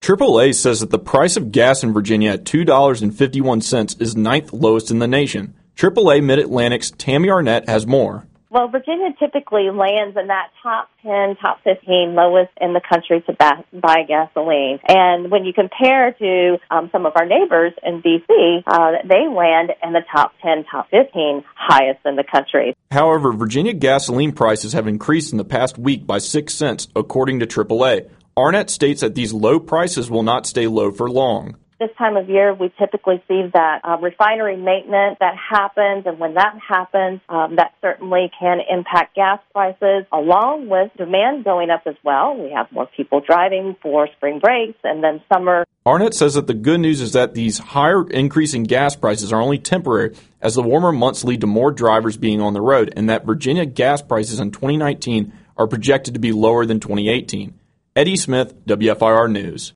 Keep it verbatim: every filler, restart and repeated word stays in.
triple A says that the price of gas in Virginia at two dollars and fifty-one cents is ninth lowest in the nation. triple A Mid-Atlantic's Tammy Arnett has more. Well, Virginia typically lands in that top ten, top fifteen lowest in the country to buy, buy gasoline. And when you compare to um, some of our neighbors in D C, uh, they land in the top ten, top fifteen highest in the country. However, Virginia gasoline prices have increased in the past week by six cents, according to triple A. Arnett states that these low prices will not stay low for long. This time of year, we typically see that uh, refinery maintenance that happens, and when that happens, um, that certainly can impact gas prices, along with demand going up as well. We have more people driving for spring breaks and then summer. Arnett says that the good news is that these higher increasing gas prices are only temporary, as the warmer months lead to more drivers being on the road, and that Virginia gas prices in twenty nineteen are projected to be lower than twenty eighteen. Eddie Smith, W F I R News.